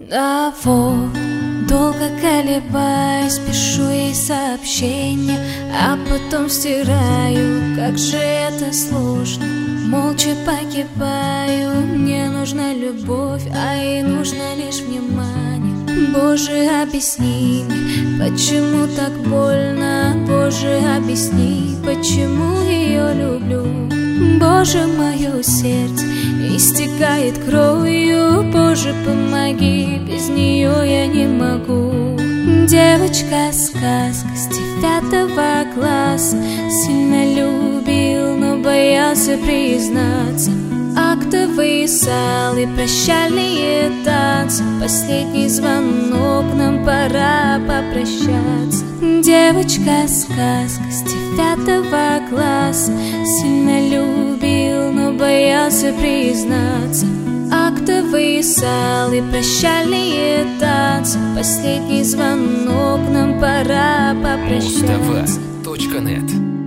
Да вот, долго колебаюсь, пишу ей сообщение, а потом стираю, как же это сложно. Молча погибаю, мне нужна любовь, а ей нужно лишь внимание. Боже, объясни мне, почему так больно. Боже, объясни, почему ее люблю. Боже, мое сердце истекает кровью. Боже, помоги, без нее я не могу. Девочка-сказка с 9 класса, сильно любил, но боялся признаться. Актовые залы, прощальные танцы, последний звонок, нам пора попрощаться. Девочка-сказка с 9 класса, сильно любил, но боялся признаться. Актовые залы, прощальные танцы, последний звонок, нам пора попрощаться. Муз-ТВ.нет